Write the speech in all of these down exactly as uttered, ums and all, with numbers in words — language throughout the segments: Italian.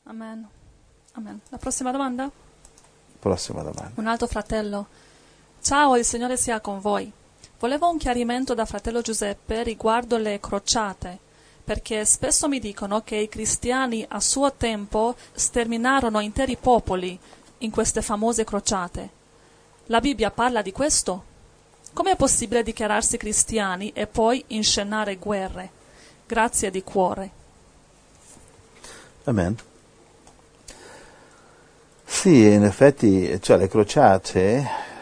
Amen. Amen. La prossima domanda? Prossima domanda. Un altro fratello. Ciao, il Signore sia con voi. Volevo un chiarimento da fratello Giuseppe riguardo le crociate, perché spesso mi dicono che i cristiani a suo tempo sterminarono interi popoli in queste famose crociate. La Bibbia parla di questo? Come è possibile dichiararsi cristiani e poi inscenare guerre? Grazie di cuore. Amen. Sì, in effetti, cioè le crociate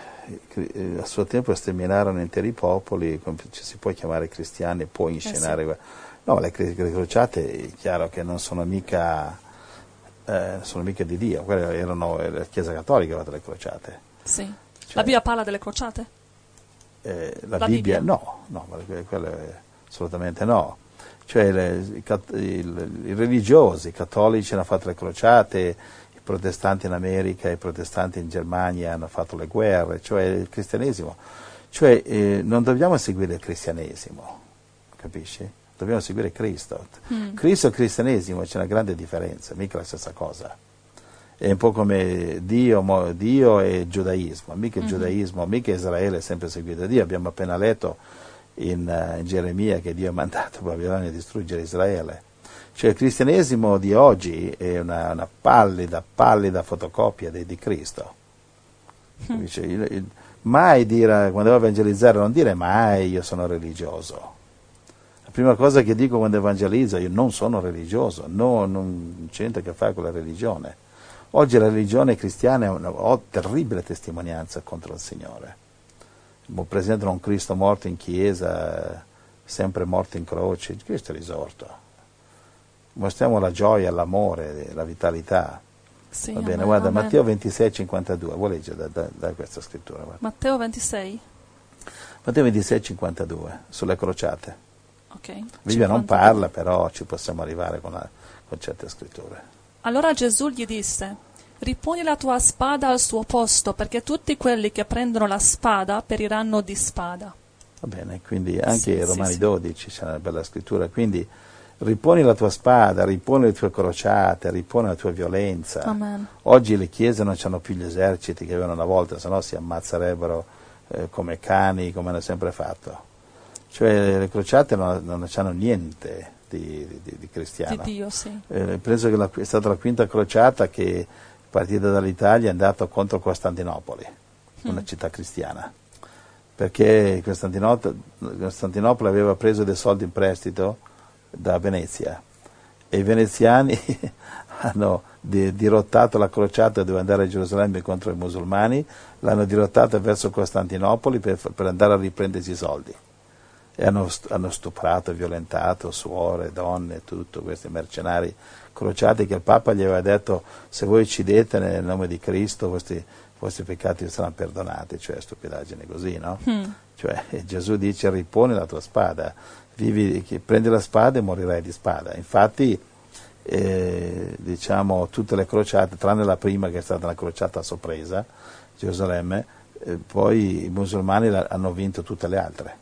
a suo tempo sterminarono interi popoli, ci si può chiamare cristiani, può inscenare Eh sì. No, le, le crociate è chiaro che non sono mica eh, sono mica di Dio, quelle erano la Chiesa Cattolica che ha fatto le crociate. Sì. Cioè, la Bibbia parla delle crociate? Eh, la, la Bibbia, Bibbia no, no, quello è, assolutamente no. Cioè le, i, il, i religiosi, i cattolici hanno fatto le crociate, i protestanti in America, i protestanti in Germania hanno fatto le guerre, cioè il cristianesimo. Cioè eh, non dobbiamo seguire il cristianesimo, capisci? Dobbiamo seguire Cristo. Mm. Cristo e il cristianesimo c'è una grande differenza, mica la stessa cosa. È un po' come Dio, Dio e giudaismo, mica il mm-hmm. giudaismo, mica Israele è sempre seguito Dio. Abbiamo appena letto in, uh, in Geremia che Dio ha mandato Babilonia a distruggere Israele. Cioè il cristianesimo di oggi è una, una pallida, pallida fotocopia di, di Cristo. Mm. Cioè, il, il, mai dire, quando devo evangelizzare, non dire mai io sono religioso. La prima cosa che dico quando evangelizzo, io non sono religioso, no, non c'è niente a che fare con la religione. Oggi la religione cristiana è una oh, terribile testimonianza contro il Signore. Presentano un Cristo morto in chiesa, sempre morto in croce. Cristo è risorto. Mostriamo la gioia, l'amore, la vitalità. Sì, Va bene, amen, guarda, amen. Matteo ventisei cinquantadue, vuoi leggere da, da, da questa scrittura? Guarda. Matteo ventisei? Matteo ventisei cinquantadue, sulle crociate. Ok. Bibbia non parla, però ci possiamo arrivare con, la, con certe scritture. Allora Gesù gli disse: riponi la tua spada al suo posto, perché tutti quelli che prendono la spada periranno di spada. Va bene, quindi anche sì, in Romani sì, sì. dodici c'è una bella scrittura, quindi riponi la tua spada, riponi le tue crociate, riponi la tua violenza. Amen. Oggi le chiese non hanno più gli eserciti che avevano una volta, sennò si ammazzerebbero eh, come cani, come hanno sempre fatto. Cioè le crociate non, non hanno niente di, di, di cristiano. Di Dio, sì. Eh, penso che la, è stata la quinta crociata che partita dall'Italia è andata contro Costantinopoli, mm. una città cristiana, perché Costantinopoli, Costantinopoli aveva preso dei soldi in prestito da Venezia e i veneziani hanno di, dirottato la crociata, doveva andare a Gerusalemme contro i musulmani, l'hanno dirottata verso Costantinopoli per, per andare a riprendersi i soldi. E hanno, hanno stuprato, violentato suore, donne, tutto, questi mercenari crociati che il Papa gli aveva detto: se voi uccidete nel nome di Cristo, vostri, i vostri peccati saranno perdonati, cioè stupidaggine così, no? Mm. Cioè Gesù dice: riponi la tua spada, vivi, prendi la spada e morirai di spada. Infatti, eh, diciamo, tutte le crociate, tranne la prima che è stata una crociata a sorpresa, Gerusalemme, eh, poi i musulmani la, hanno vinto tutte le altre.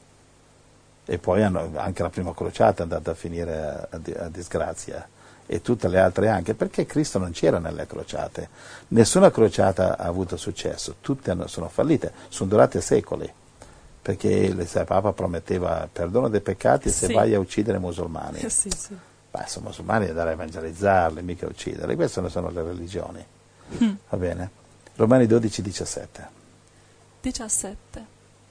E poi hanno, anche la prima crociata è andata a finire a, a, a disgrazia, e tutte le altre anche, perché Cristo non c'era nelle crociate. Nessuna crociata ha avuto successo, tutte hanno, sono fallite, sono durate secoli, perché il Papa prometteva perdono dei peccati se sì. vai a uccidere i musulmani. Sì, sì. Beh, sono musulmani, andare a evangelizzarli, mica ucciderli, queste non sono le religioni. Mm. Va bene? Romani dodici diciassette. diciassette.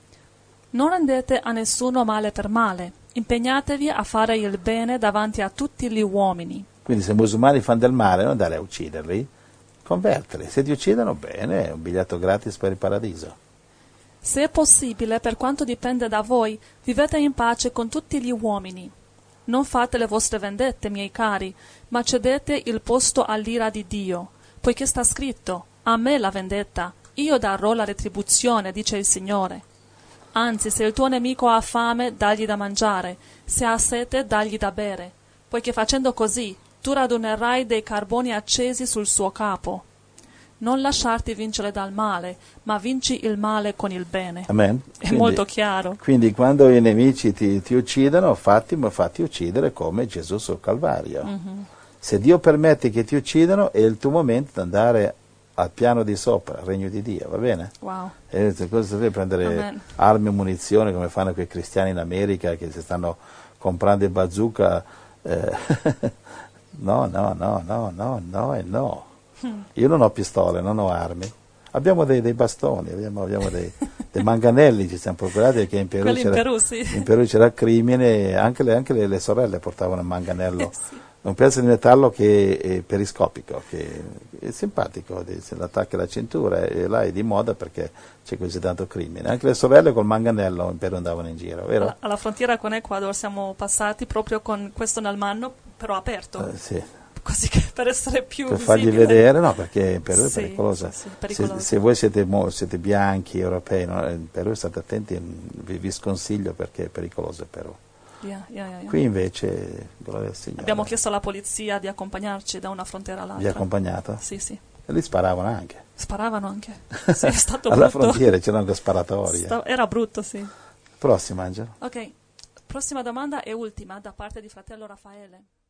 Non rendete a nessuno male per male, impegnatevi a fare il bene davanti a tutti gli uomini. Quindi se i musulmani fanno del male, non andare a ucciderli, convertili. Se ti uccidono, bene, è un biglietto gratis per il paradiso. Se è possibile, per quanto dipende da voi, vivete in pace con tutti gli uomini. Non fate le vostre vendette, miei cari, ma cedete il posto all'ira di Dio, poiché sta scritto: a me la vendetta, io darò la retribuzione, dice il Signore. Anzi, se il tuo nemico ha fame, dagli da mangiare, se ha sete, dagli da bere, poiché facendo così tu radunerai dei carboni accesi sul suo capo. Non lasciarti vincere dal male, ma vinci il male con il bene. Amen. È quindi, molto chiaro. Quindi quando i nemici ti, ti uccidono, fatti, fatti uccidere come Gesù sul Calvario. Mm-hmm. Se Dio permette che ti uccidano, è il tuo momento di andare al piano di sopra, al regno di Dio, va bene? Wow. E cosa devi prendere Amen. armi e munizioni come fanno quei cristiani in America che si stanno comprando i bazooka? Eh, no, no, no, no, no, no e no. Hmm. Io non ho pistole, non ho armi. Abbiamo dei, dei bastoni, abbiamo, abbiamo dei, dei manganelli, ci siamo procurati perché in Perù, c'era, in Perù, sì. in Perù c'era crimine, anche le, anche le, le sorelle portavano il manganello, eh, sì. un pezzo di metallo che è periscopico, che è simpatico, se l'attacca alla cintura e là è di moda perché c'è così tanto crimine. Anche le sorelle col manganello in Perù andavano in giro, vero? Alla, alla frontiera con Ecuador siamo passati proprio con questo nel mano, però aperto. Eh, sì. Così che per essere più per visibile. fargli vedere, no, perché in Perù sì, è pericolosa. Sì, sì, pericolosa. Se, se voi siete, siete bianchi, europei, no? In Perù state attenti, vi, vi sconsiglio perché è pericoloso il Perù. Yeah, yeah, yeah, yeah. Qui invece, gloria al Signore. Abbiamo chiesto alla polizia di accompagnarci da una frontiera all'altra. Vi ha accompagnato? Sì, sì. E lì sparavano anche. Sparavano anche. Sì, è stato alla brutto. frontiera c'erano le sparatorie. Sta- era brutto, sì. Prossima, Angelo. Ok, prossima domanda e ultima da parte di fratello Raffaele.